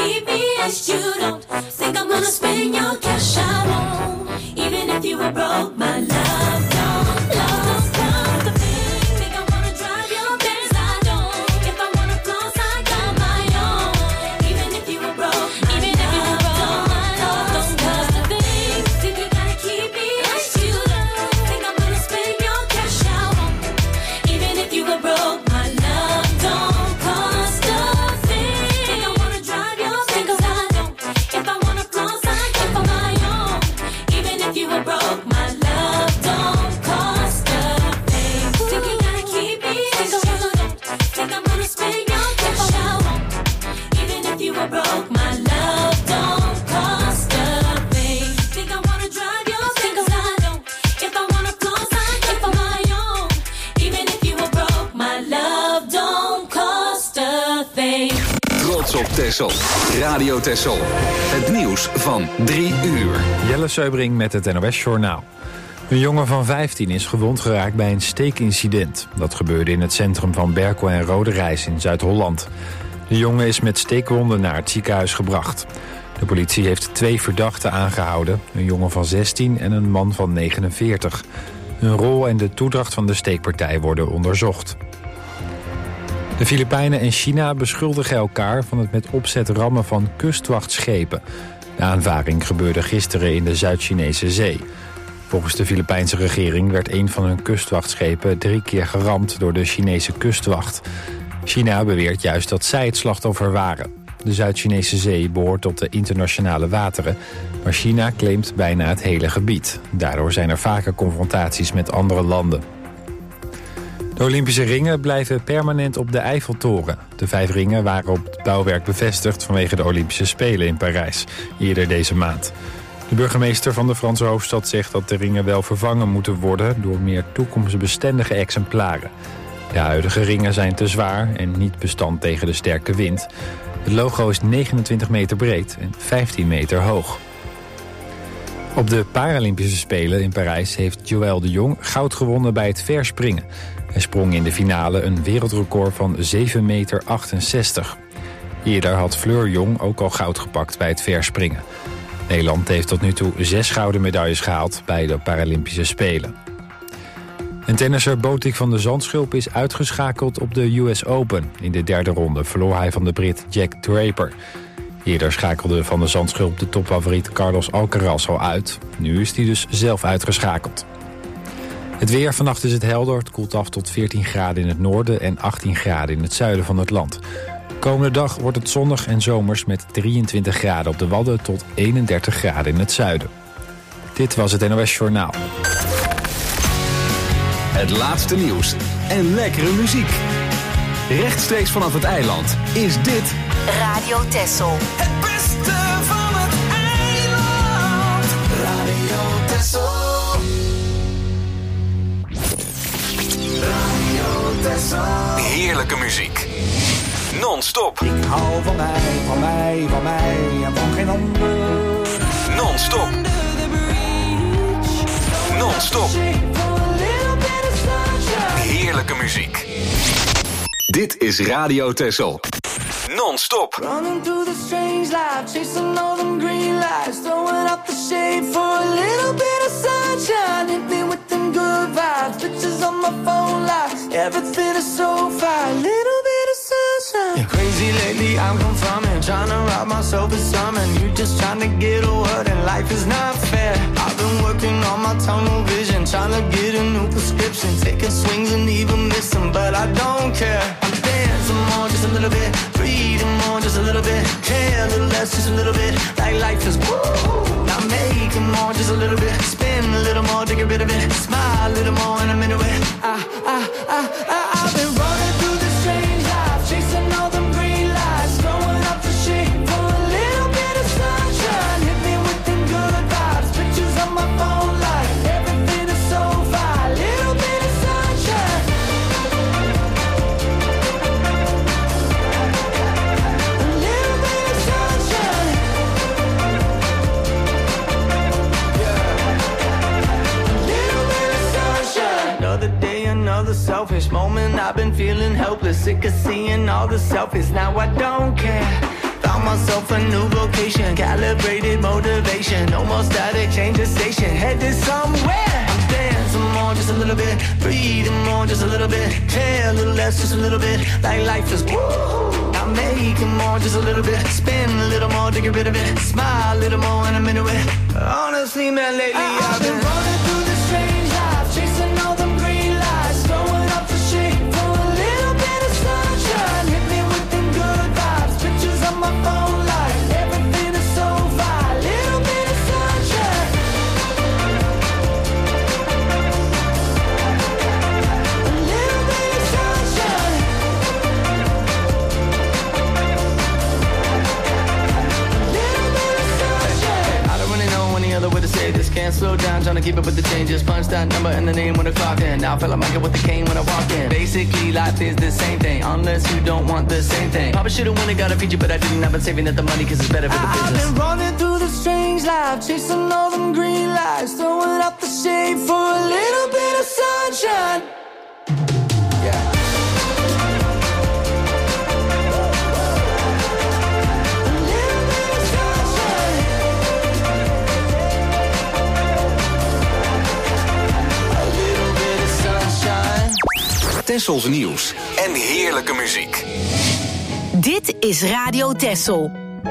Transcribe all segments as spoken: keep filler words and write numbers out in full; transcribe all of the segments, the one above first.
keep me, yes you don't. Think I'm gonna spend your cash, I won't. Even if you were broke, my love don't, love don't. The thing, think I'm gonna drive your best, I don't. If I wanna floss, I got my own. Even if you were broke, even if you were broke, my love don't. Cause the thing, think you gotta keep me, yes you don't. Think I'm gonna spend your cash, I won't. Even if you were broke, my love don't cost a thing. Think I wanna drive your best, I don't. If I wanna floss, I got for my own. Even if you were broke, my love don't cost a thing. Think you gotta keep me, yes you don't. Think I'm gonna spend your cash, I won't. Even if you were broke, my love don't cost a thing. Think I wanna drive your best, I don't. If I wanna floss, I got for my own. Even if you were broke, my love don't cost a thing. Trots op Texel. Radio Texel. Het nieuws van drie uur. Jelle Seubring met het N O S-journaal. Een jongen van vijftien is gewond geraakt bij een steekincident. Dat gebeurde in het centrum van Berkel en Roderijs in Zuid-Holland. De jongen is met steekwonden naar het ziekenhuis gebracht. De politie heeft twee verdachten aangehouden. Een jongen van zestien en een man van negenenveertig. Hun rol en de toedracht van de steekpartij worden onderzocht. De Filipijnen en China beschuldigen elkaar van het met opzet rammen van kustwachtschepen. De aanvaring gebeurde gisteren in de Zuid-Chinese Zee. Volgens de Filipijnse regering werd een van hun kustwachtschepen drie keer geramd door de Chinese kustwacht. China beweert juist dat zij het slachtoffer waren. De Zuid-Chinese Zee behoort tot de internationale wateren, maar China claimt bijna het hele gebied. Daardoor zijn er vaker confrontaties met andere landen. De Olympische ringen blijven permanent op de Eiffeltoren. De vijf ringen waren op het bouwwerk bevestigd vanwege de Olympische Spelen in Parijs, eerder deze maand. De burgemeester van de Franse hoofdstad zegt dat de ringen wel vervangen moeten worden door meer toekomstbestendige exemplaren. De huidige ringen zijn te zwaar en niet bestand tegen de sterke wind. Het logo is negenentwintig meter breed en vijftien meter hoog. Op de Paralympische Spelen in Parijs heeft Joël de Jong goud gewonnen bij het verspringen. Hij sprong in de finale een wereldrecord van zeven meter achtenzestig. Eerder had Fleur Jong ook al goud gepakt bij het verspringen. Nederland heeft tot nu toe zes gouden medailles gehaald bij de Paralympische Spelen. En tennisser Botik van de Zandschulp is uitgeschakeld op de U S Open. In de derde ronde verloor hij van de Brit Jack Draper. Eerder schakelde Van de Zandschulp de topfavoriet Carlos Alcaraz al uit. Nu is hij dus zelf uitgeschakeld. Het weer, vannacht is het helder. Het koelt af tot veertien graden in het noorden en achttien graden in het zuiden van het land. Komende dag wordt het zonnig en zomers met drieëntwintig graden op de Wadden tot eenendertig graden in het zuiden. Dit was het N O S Journaal. Het laatste nieuws en lekkere muziek. Rechtstreeks vanaf het eiland is dit Radio Texel. Het beste van het eiland. Radio Texel. Radio Texel. heerlijke muziek. Non-stop. Ik hou van mij, van mij, van mij en van geen ander. Non-stop. Non-stop. Heerlijke muziek. Dit is Radio Texel. Non-stop. Running through the strange life, chasing all them green lights, throwing up the shade for a little bit of sunshine. Hit me with them good vibes, pictures on my phone lights. Everything is so fine, little bit of sunshine. Yeah, crazy lately, I'm confirming, trying to rob myself of something. You just trying to get a word and life is not fair. I've been working on my tunnel vision, trying to get a new prescription, taking swings and even missing, but I don't care. I'm dancing more, just a little bit, breathing more, just a little bit, care a little less, just a little bit, like life is woo. Now making more, just a little bit, spin a little more to get rid of it, smile a little more and I'm into it. I, I, I, I, I've been running through this strange life, chasing all them green lights, throwing up the shade for a little bit of sunshine. Hit me with them good vibes, pictures on my phone light, everything is so fine, little bit of sunshine. A little bit of sunshine. Yeah. A little bit of sunshine. Another day, another selfish moment. I've been feeling helpless, sick of seeing all the selfies. Now I don't care. Found myself a new vocation, calibrated motivation, no more static, change the station, headed somewhere. I'm dancing more, just a little bit, breathing more, just a little bit, care a little less, just a little bit, like life is woo. I'm making more, just a little bit, spin a little more to get rid of it, smile a little more and I'm into it. Honestly, man, lately I, I've been running through this strange life, chasing all them green lights, throwing up the shade for a little bit of sunshine. Hit me with them good vibes, pictures on my phone like everything is so fine. Little bit of sunshine, a little bit of sunshine, a little bit of sunshine. I don't really know any other way to say this. Can't slow down, trying to keep up with the changes. Punch that number and the name when the clock in. Now I feel like Michael with the cane when I walk in. Basically, life is the same thing, unless you don't want the same thing. Probably should've won it, got a feature, but I didn't. I've been saving up the money cause it's better for the business. I've been running through the strange life, chasing all them green lights, throwing up the shade for a little bit of sunshine. Yeah. Tessels nieuws en heerlijke muziek. Dit is Radio Tessel.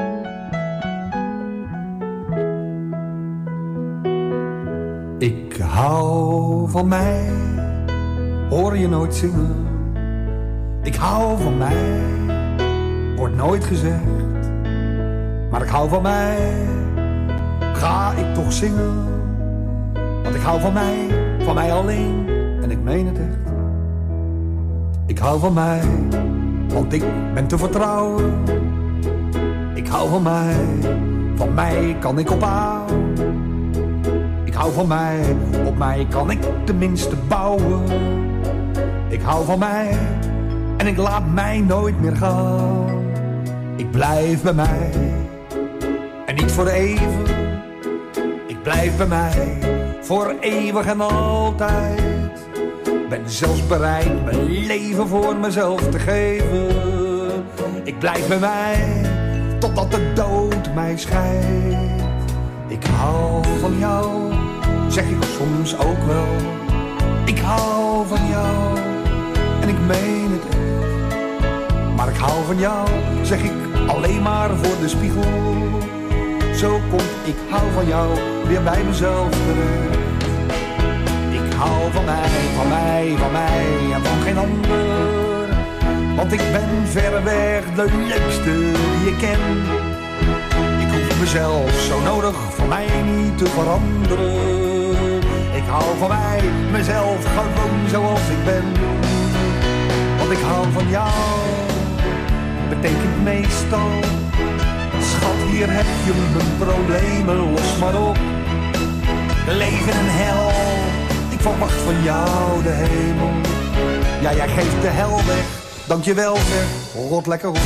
Ik hou van mij, hoor je nooit zingen. Ik hou van mij, wordt nooit gezegd. Maar ik hou van mij, ga ik toch zingen. Want ik hou van mij, van mij alleen, en ik meen het echt. Ik hou van mij, want ik ben te vertrouwen. Ik hou van mij, van mij kan ik op aan. Ik hou van mij, op mij kan ik tenminste bouwen. Ik hou van mij, en ik laat mij nooit meer gaan. Ik blijf bij mij, en niet voor even. Ik blijf bij mij, voor eeuwig en altijd. Ben zelfs bereid mijn leven voor mezelf te geven. Ik blijf bij mij, totdat de dood mij scheidt. Ik hou van jou, zeg ik soms ook wel. Ik hou van jou, en ik meen het echt. Maar ik hou van jou, zeg ik alleen maar voor de spiegel. Zo komt ik hou van jou weer bij mezelf terecht. Ik hou van mij, van mij, van mij en van geen ander. Want ik ben verreweg de leukste die ik ken. Ik hoef mezelf zo nodig voor mij niet te veranderen. Ik hou van mij, mezelf gewoon zoals ik ben. Want ik hou van jou, betekent meestal. Schat, hier heb je mijn problemen, los maar op. Leven en hel, ik verwacht van jou de hemel. Ja, jij geeft de hel weg, dankjewel zeg, rot lekker op.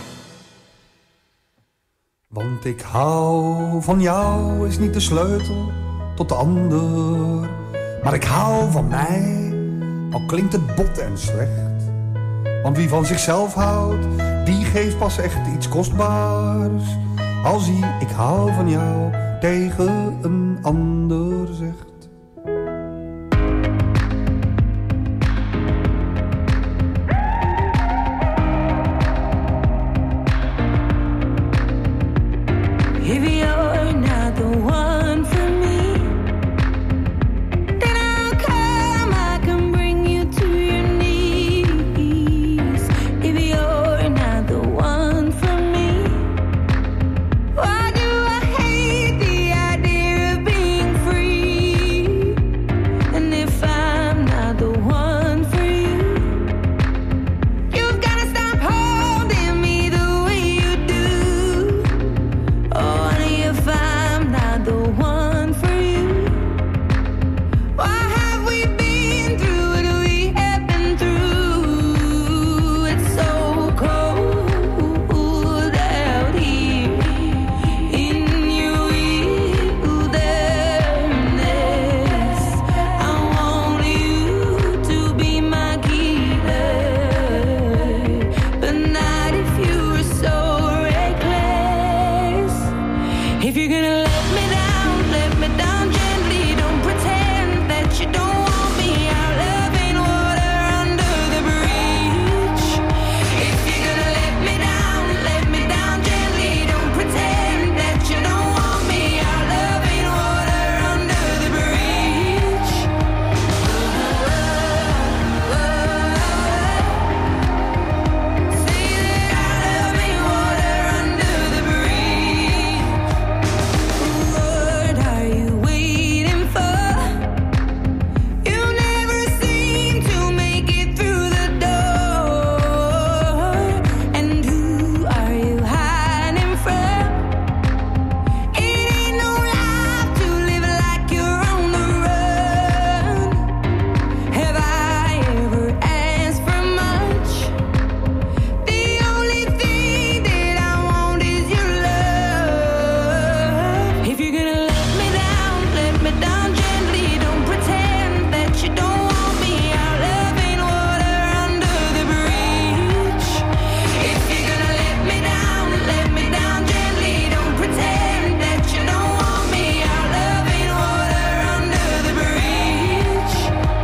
Want ik hou van jou is niet de sleutel tot de ander. Maar ik hou van mij, al klinkt het bot en slecht. Want wie van zichzelf houdt, die geeft pas echt iets kostbaars. Als hij ik hou van jou tegen een ander zegt. If you're not the one for me, then I'll come, I can bring you to your knees. If you're not the one for me, why do I hate the idea of being free? And if I'm not the one for you, you've gotta stop holding me the way you do. Oh, honey, If you're gonna let me down, let me down gently. Don't pretend that you don't want me. Our love ain't water under the bridge. If you're gonna let me down, let me down gently. Don't pretend that you don't want me. Our love ain't water under the bridge. Say that our love ain't water under the bridge. What are you waiting for? You never seem to make it through the door. And who are you hiding from? It ain't no life to live like you're on the run. Have I ever asked for much? The only thing that I want is your love. If you're gonna let me down, let me down gently. Don't pretend that you don't want me. Our love ain't water under the bridge. If you're gonna let me down, let me down gently. Don't pretend that you don't want me. Our love ain't water under the bridge.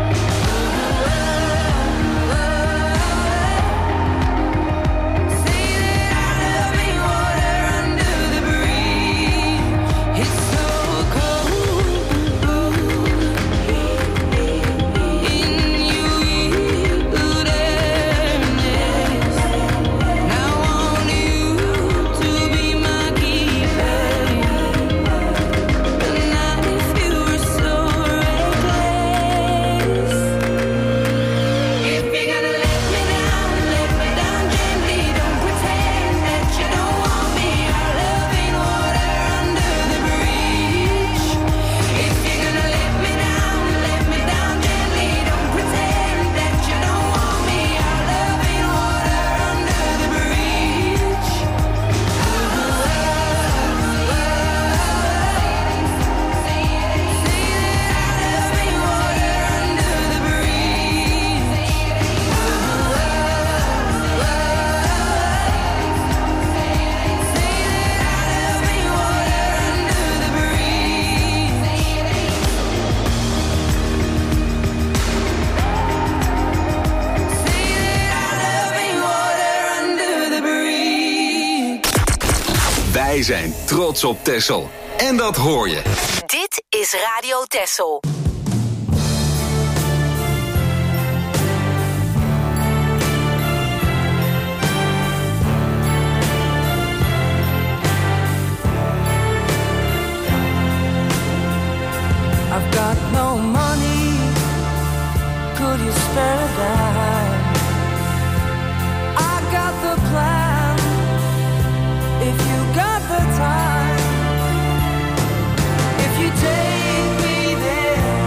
Say that our love ain't water under the bridge. It's so cold in your wilderness. And I want you to be my keeper. But not if you were so reckless. If you're gonna let me down, let me down gently. Don't pretend that you don't want me. Our love ain't water under the bridge. If you're gonna let me down, let me down gently. Don't pretend that you don't want me. Our love ain't water under the bridge. Say that our love ain't water under the bridge. Wij zijn trots op Texel. En dat hoor je. Dit is Radio Texel. I've got no money. Could you spare a dime? I got the plan. If you got the time, if you take me there,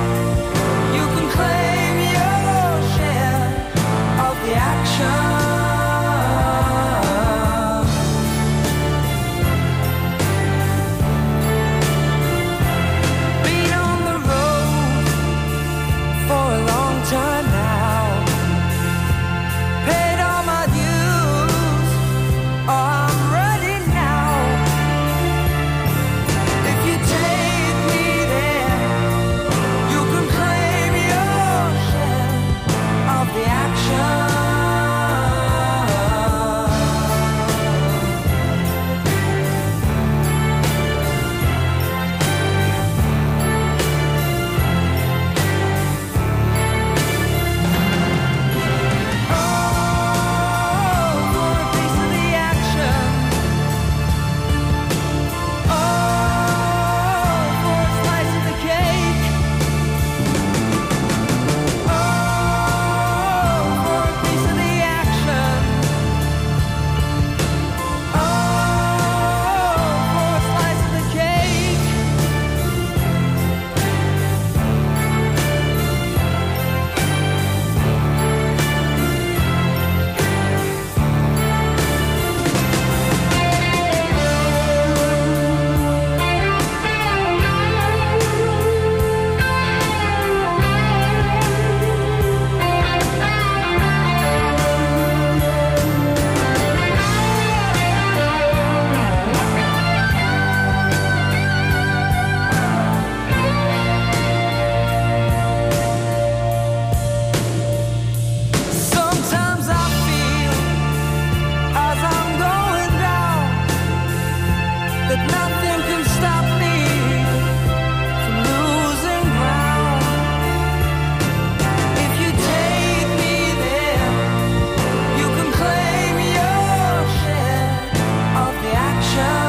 that nothing can stop me from losing ground. If you take me there, you can claim your share of the action.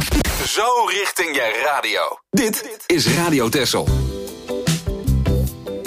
Zo richting je radio. Dit is Radio Texel.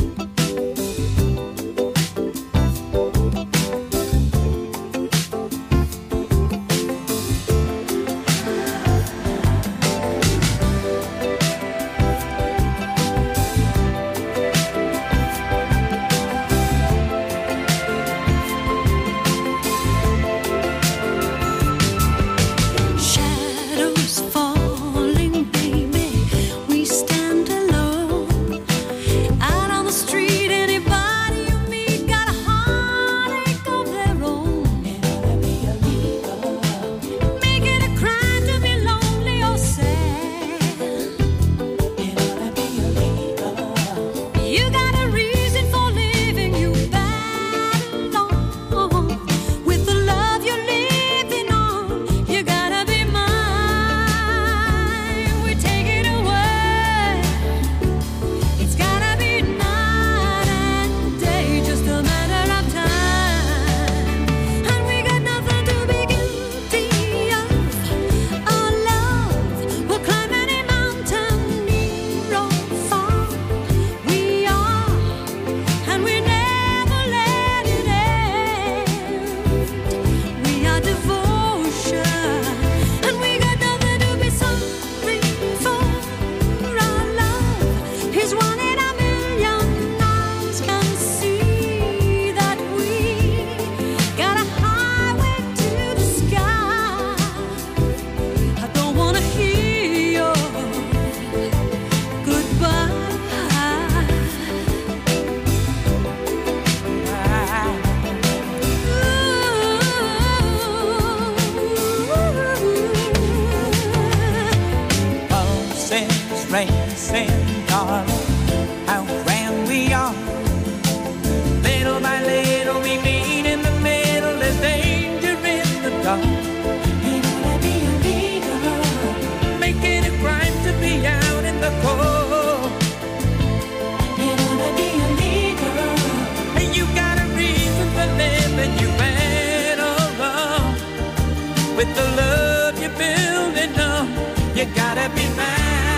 racing, darling, how grand we are. Little by little we meet in the middle, there's danger in the dark. Ain't gonna be a leader, making it crime to be out in the cold. Ain't gonna be a leader, and you got a reason for living, you better run with the love you're building up. You gotta be mine.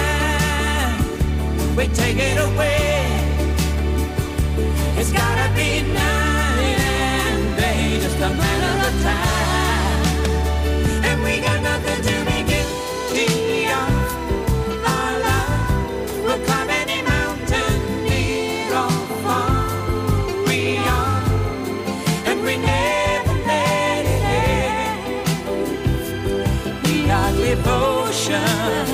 We take it away. It's gotta be night and day, just a matter of time. And we got nothing to be guilty of. Our love will climb any mountain, near or far. We are, and we never let it end. We are devotion.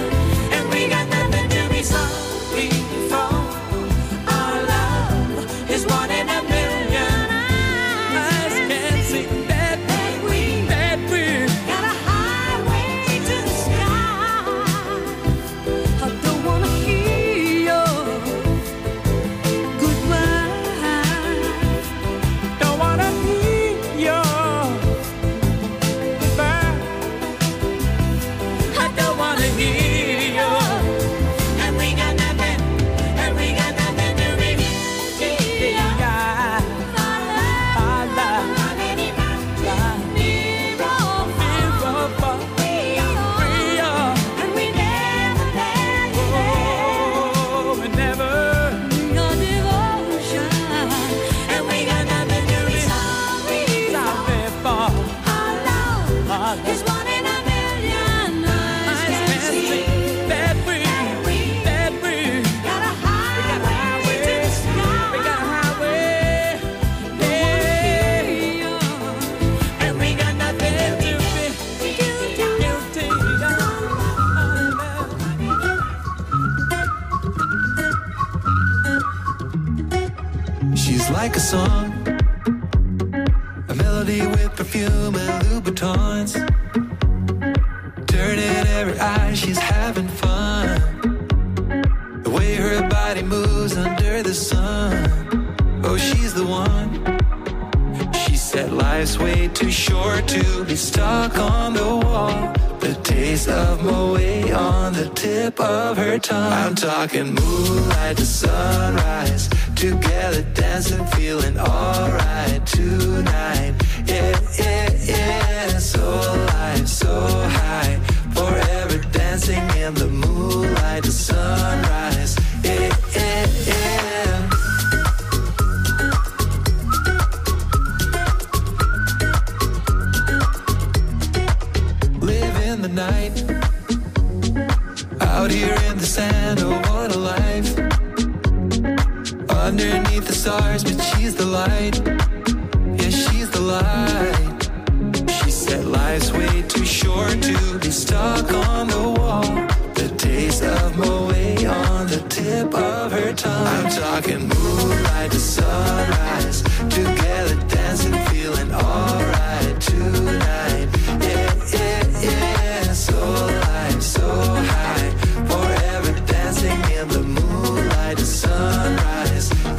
Like a song, a melody with perfume and Louboutins. Turning every eye, she's having fun. The way her body moves under the sun. Oh, she's the one. She said life's way too short to be stuck on the wall. The taste of Moët on the tip of her tongue. I'm talking moonlight to sunrise, together dancing, feeling alright tonight. Yeah, yeah, yeah. So alive, so high, forever dancing in the moonlight to sunrise. Yeah, yeah, yeah. Live in the night, out here in the sand. Oh, what a life. Underneath the stars, but she's the light. Yeah, she's the light. She said life's way too short to be stuck on the wall. The taste of Moët on the tip of her tongue. I'm talking moonlight to sunrise, together dancing, feeling alright tonight. Yeah, yeah, yeah. So alive, so high, forever dancing in the moonlight to sunrise.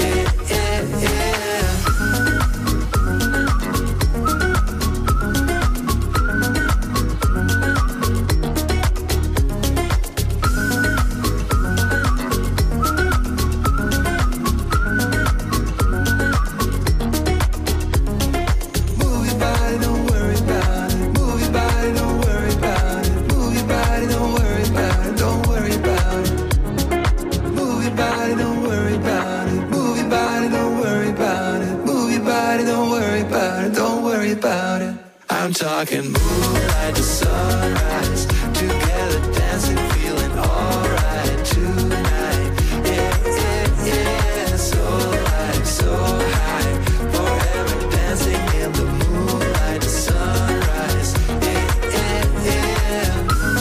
about it. I'm talking moonlight to sunrise, together dancing, feeling alright tonight. Yeah, yeah, yeah, so light, so high, forever dancing in the moonlight to sunrise. Yeah, yeah, yeah.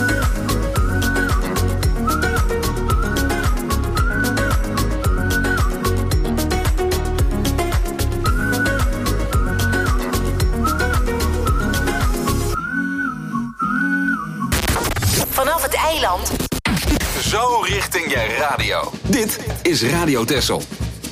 Vanaf het eiland. Zo richting je radio. Dit is Radio Texel.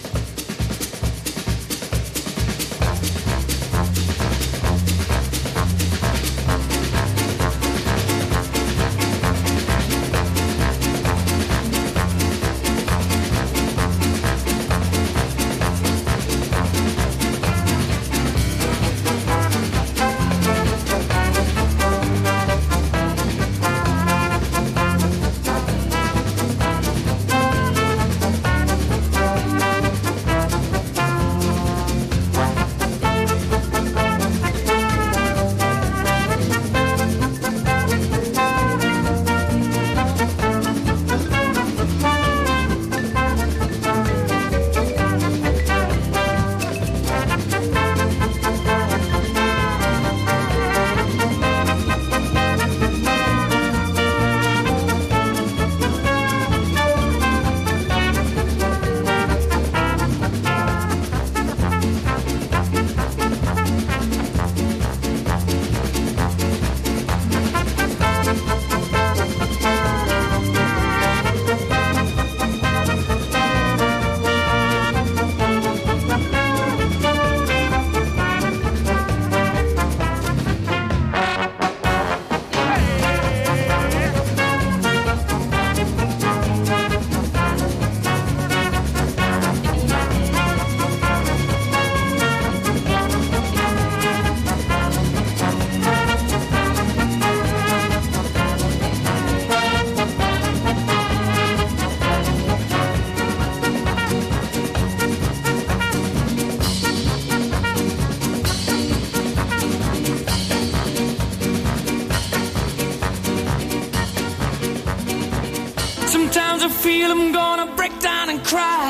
Sometimes I feel I'm gonna break down and cry.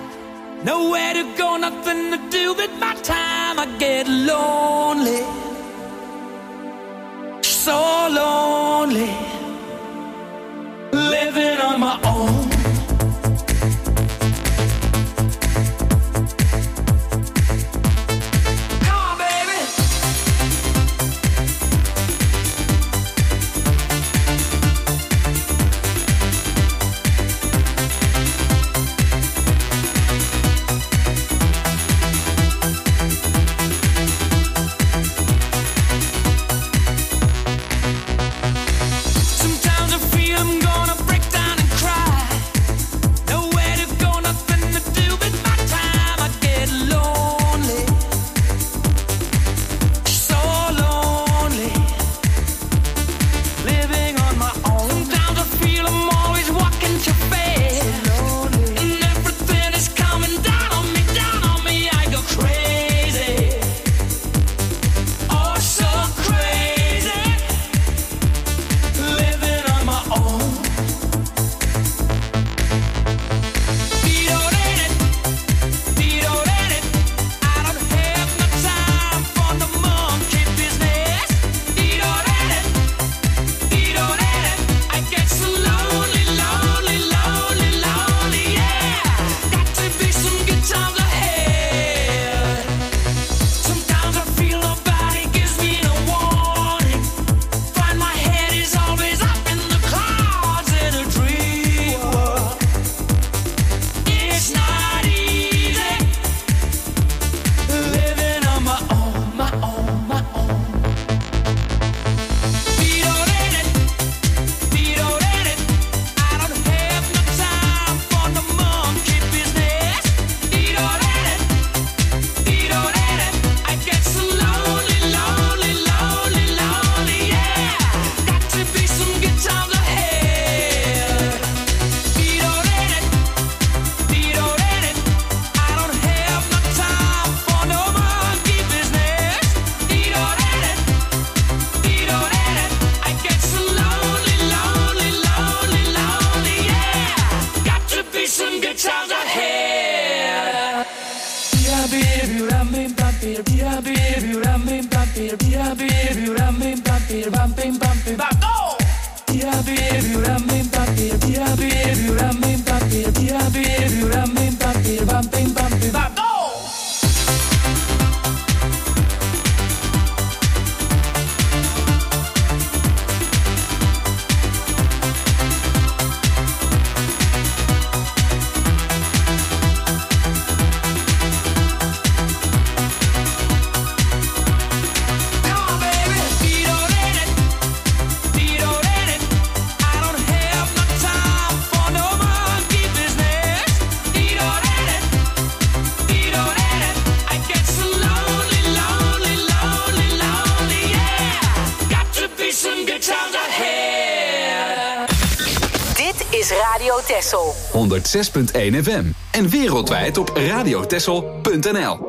Nowhere to go, nothing to do with my time. I get lonely, so lonely, living on my own. Monkey business. Radio Texel. honderdzes punt één F M. En wereldwijd op radiotexel punt n l.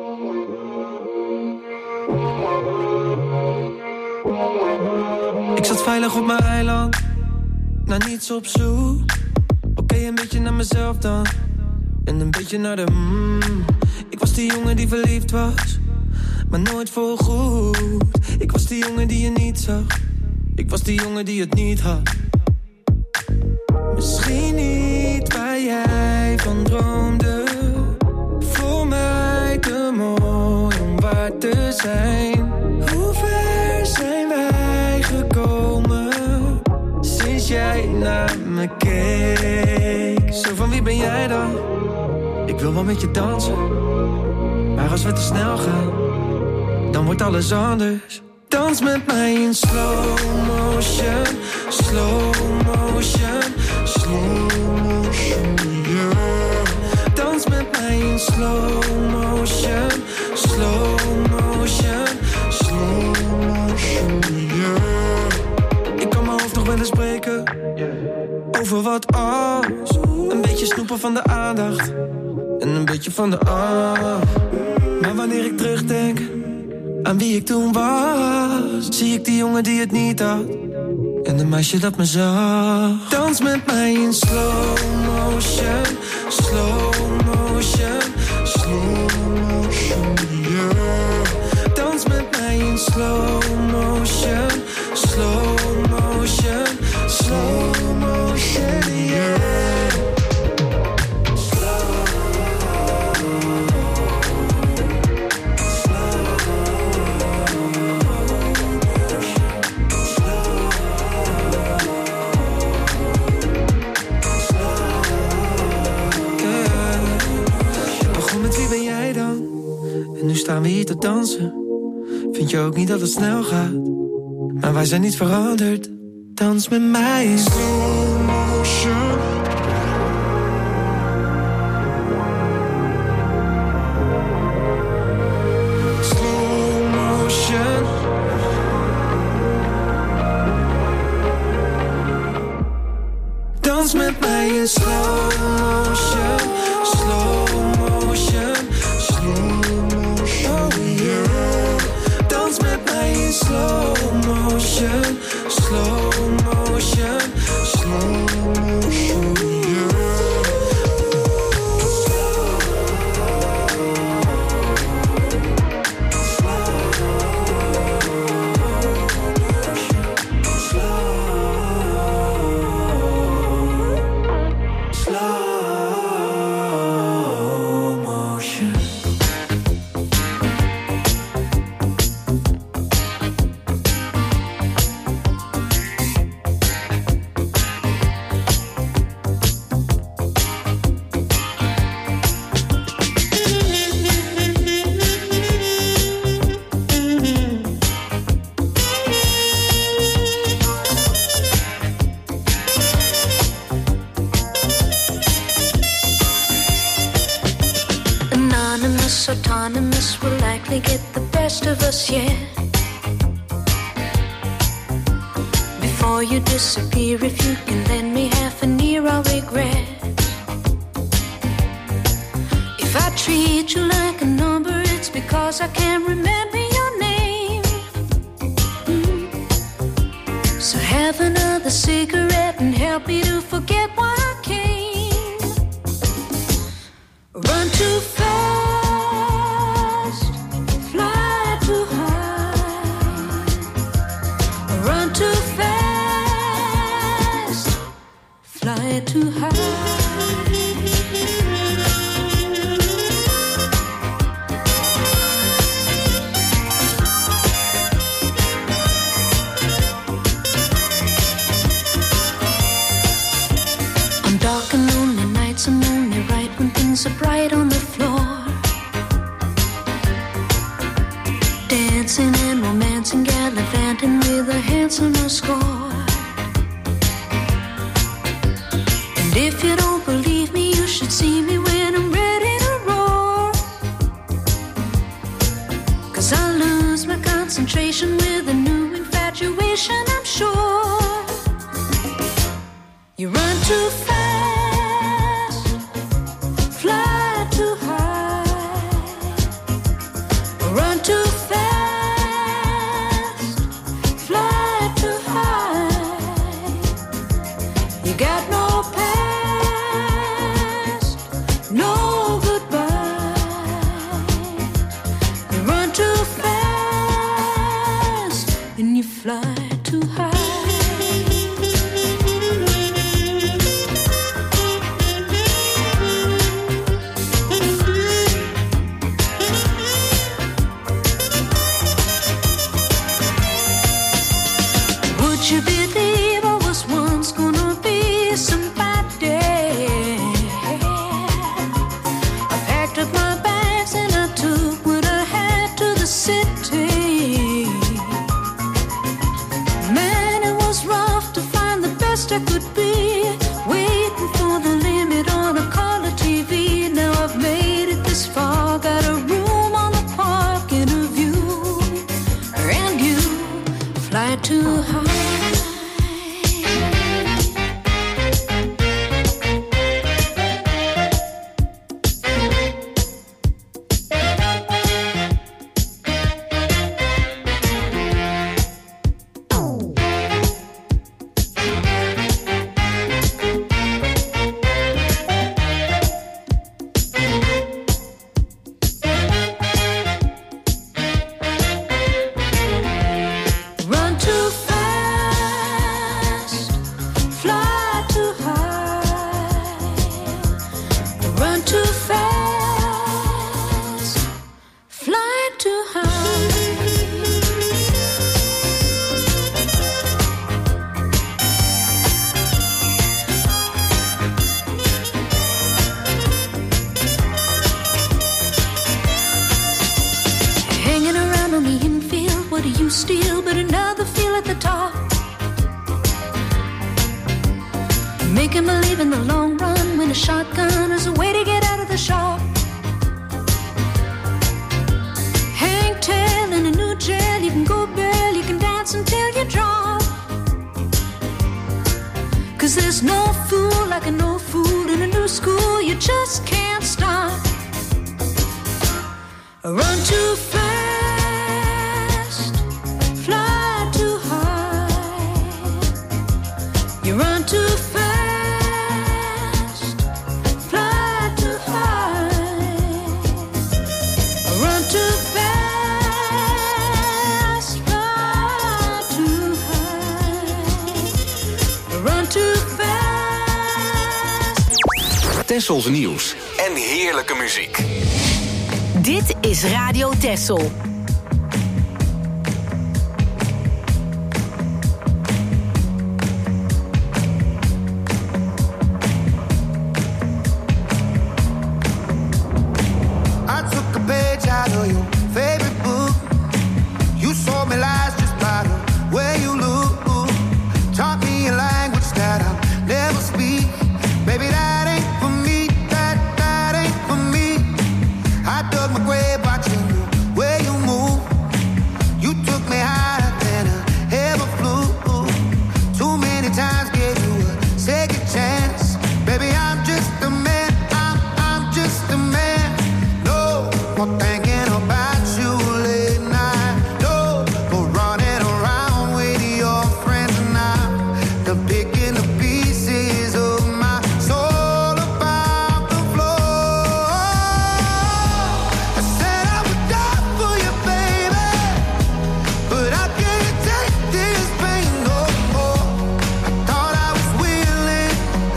Ik zat veilig op mijn eiland, naar niets op zoek. Oké, okay, een beetje naar mezelf dan. En een beetje naar de mm. Ik was die jongen die verliefd was, maar nooit voorgoed. Ik was die jongen die je niet zag. Ik was die jongen die het niet had. Misschien niet waar jij van droomde. Voor mij te mooi om waar te zijn. Hoe ver zijn wij gekomen sinds jij naar me keek? Zo van wie ben jij dan? Ik wil wel met je dansen, maar als we te snel gaan, dan wordt alles anders. Dans met mij in slow motion, slow motion, slow motion, yeah. Dans met mij in slow motion, slow motion, slow motion, yeah. Ik kan mijn hoofd nog wel eens breken, over wat als. Een beetje snoepen van de aandacht en een beetje van de angst. Maar wanneer ik terugdenk aan wie ik toen was, zie ik die jongen die het niet had en een meisje dat me zag. Dans met mij in slow motion, slow motion, slow motion, yeah. Dans met mij in slow motion, slow motion, slow motion, yeah. Staan we hier te dansen? Vind je ook niet dat het snel gaat? Maar wij zijn niet veranderd. Dans met mij in slow motion. Slow motion. Dans met mij in slow motion. Slow motion. Slow slow motion, slow motion, slow motion, yeah. Autonomous will likely get the best of us yet. Before you disappear, if you can lend me half an ear, I'll regret. If I treat you like a number, it's because I can't remember your name. Mm. So have another cigarette and help me to forget why I came. Run too fast, so bright on the floor, dancing and romancing, gallivanting with a handsomer score. And if you don't believe me, you should see me when I'm ready to roar. 'Cause I lose my concentration with a new infatuation, I'm sure. You run too fast, fly too high, run too fast, fly too high. You got no past, no goodbye. You run too fast and you fly too high. You believe I was once gonna be somebody? I packed up my bags and I took what I had to the city. Man, it was rough to find the best I could be, waiting for the limit on a color T V. Now I've made it this far, got a room on the park and a view, and you fly too high. Steal, but another feel at the top. Making believe in the long run when a shotgun is a way to get out of the shop. Hang tail in a new jail, you can go bail, you can dance until you drop. 'Cause there's no fool like a no fool in a new school, you just can't stop. Run too fast, run too fast, fly too high. Run too fast, fly too high. Run too fast. Tessels nieuws en heerlijke muziek. Dit is Radio Tessel.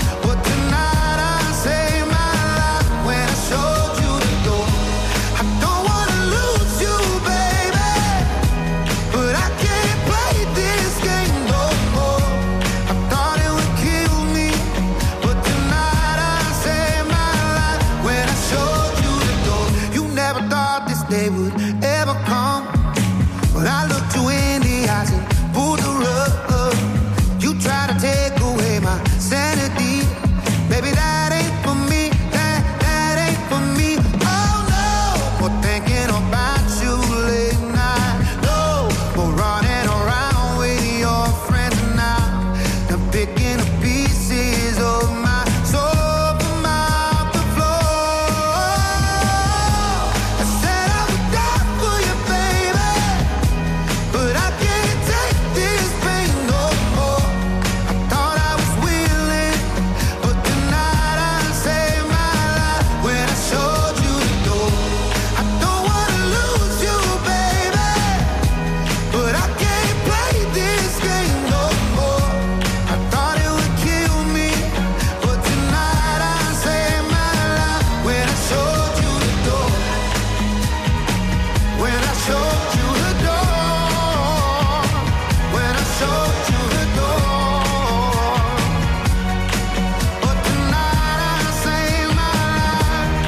I don't they would ever come. But I looked you in the eyes and pulled the rug. You try to take away my sanity. Baby, that ain't for me, that, that ain't for me. Oh no, for thinking about you late night. No, for running around with your friends now. I'm picking the pieces of my soul from out the floor. I said I would die for you, baby, but I can't take this pain no more. I thought I was willing, but tonight I saved my life when I showed you the door. I don't wanna lose you, baby, but I can't play this game no more. I thought it would kill me, but tonight I saved my life when I showed you the door. When I showed you the door. When I showed you the door. But tonight I saved my life.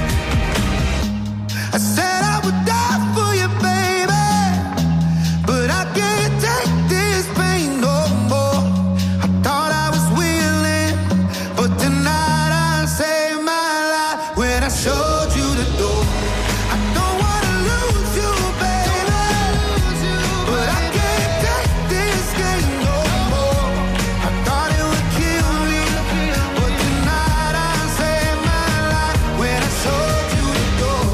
I said I would die for you, baby, but I can't take this pain no more. I thought I was willing, but tonight I saved my life when I showed you the door. I don't wanna lose you, baby, but I can't take this game no more. I thought it would kill me, but tonight I saved my life when I showed you the door.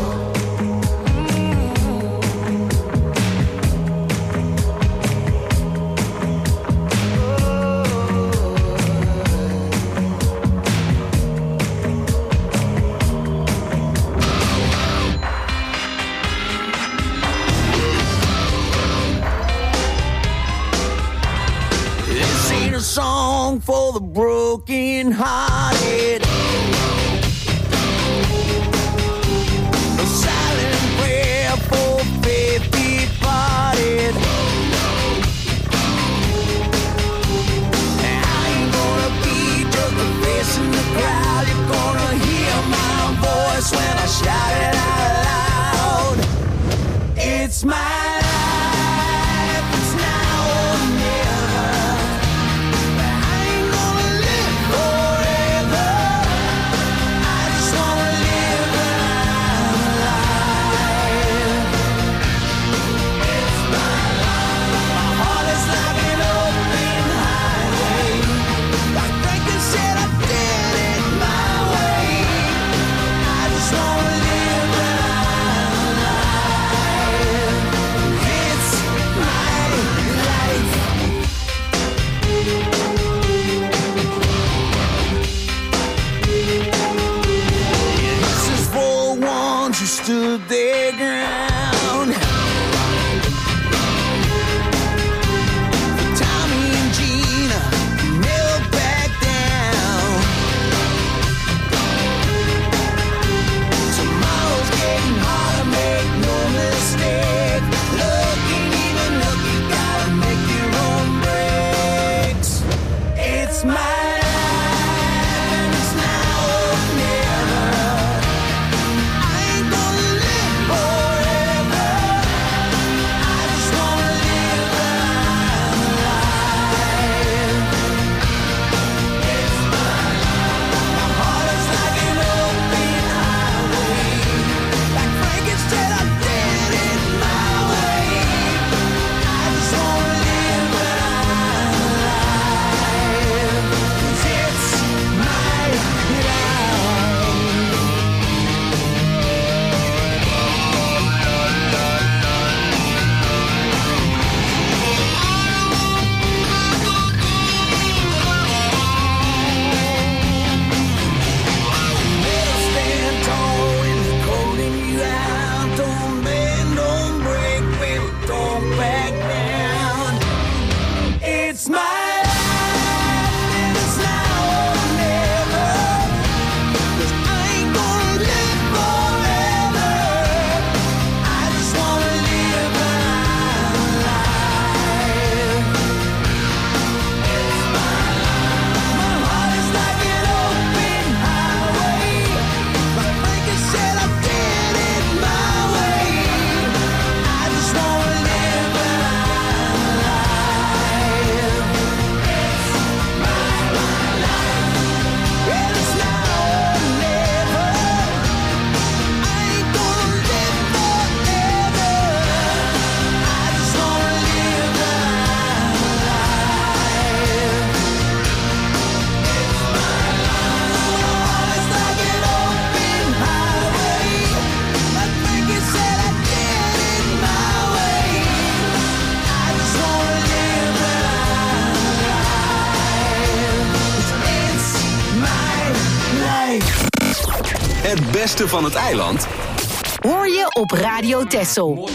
This ain't a song for the broken hearted. A silent prayer for faith departed. I ain't gonna be just a face in the crowd. You're gonna hear my voice when I shout it out loud. It's my life, it's now or never. I ain't gonna live forever. I just wanna live when I'm alive. It's my life. My heart is like an open highway. Like Franklin said, I did it my way. I just wanna live when I'm alive. It's my life. This is for ones who stood their ground. For Tommy and Gina, who never back down. Tomorrow's getting harder, make no mistake. Look ain't even look, you gotta make your own breaks. It's my life, and it's now or never. I ain't gonna live forever. beste van het eiland? Hoor je op Radio Texel.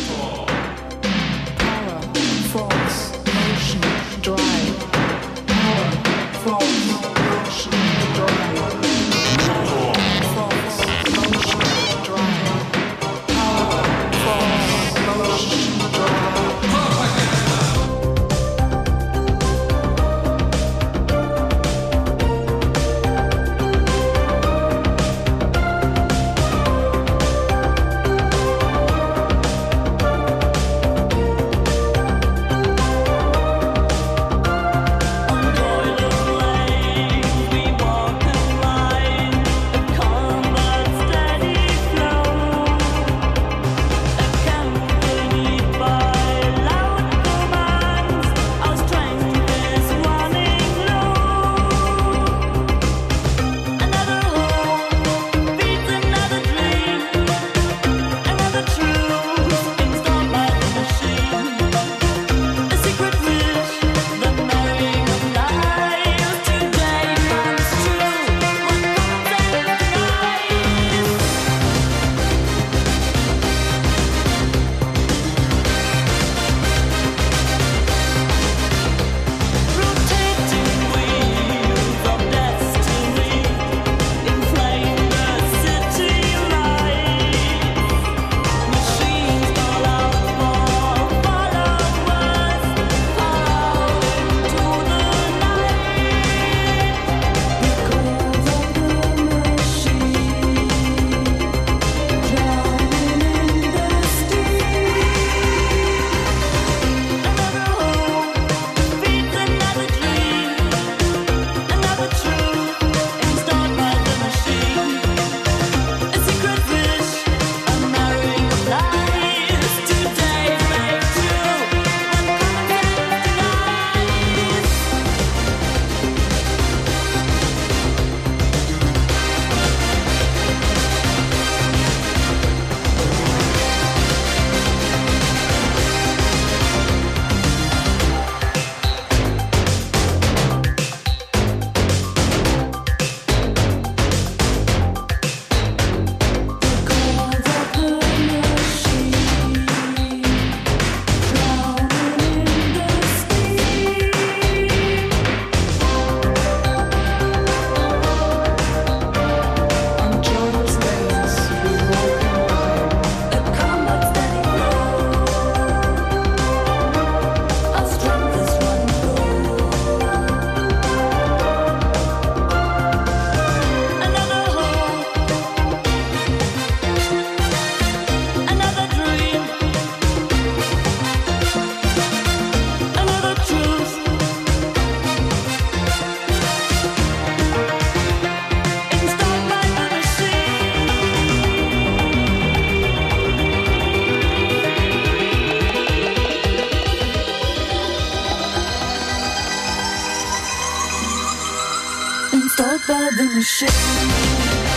by the machine.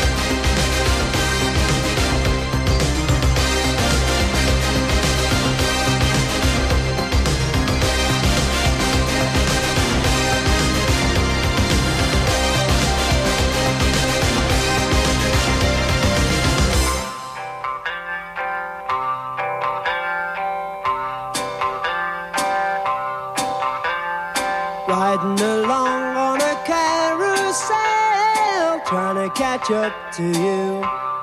Riding along on a carousel, trying to catch up to you.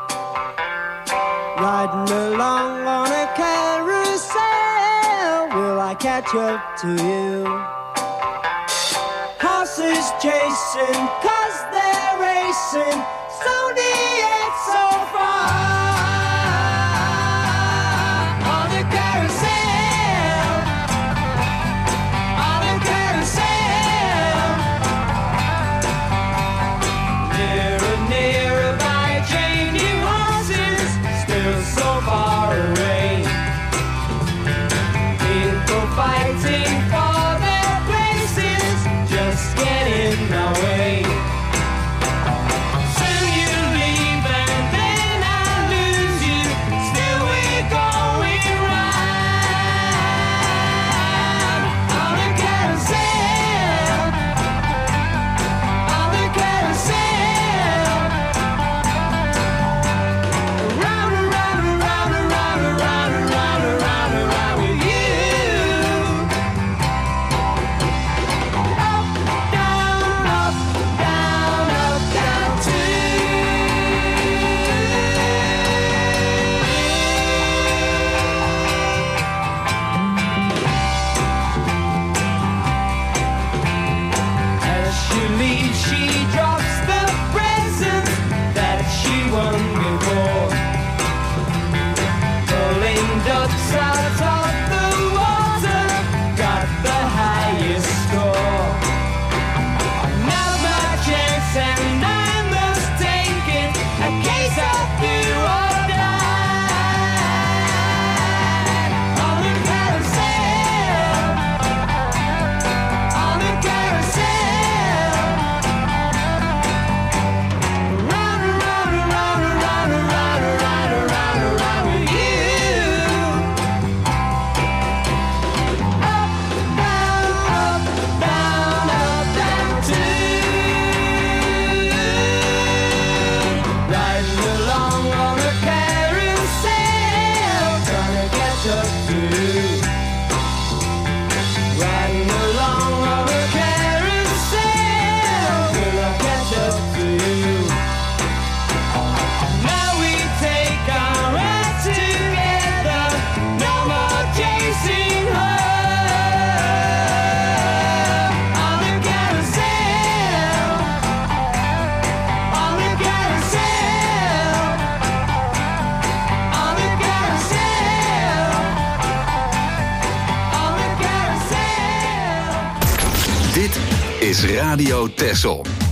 Riding along on a carousel, will I catch up to you? Horses chasing, cause they're racing, so near yet so far. On a carousel, on a carousel. Fighting for their places, just get in my way. Soon you'll be ducks out of the water got the highest score. Now my chance and I must take it, a case of do or die. On the carousel, on the carousel, round and round and round and round and round and round and round and round with you. Up, down, up, down, up, down too. Riding along on a carousel, gonna catch up too. Riding along on a carousel, will I catch up too? Now we take our ride together, no more chasing her. On the carousel, on the carousel, on the carousel, on the carousel. Dit is Radio Texel.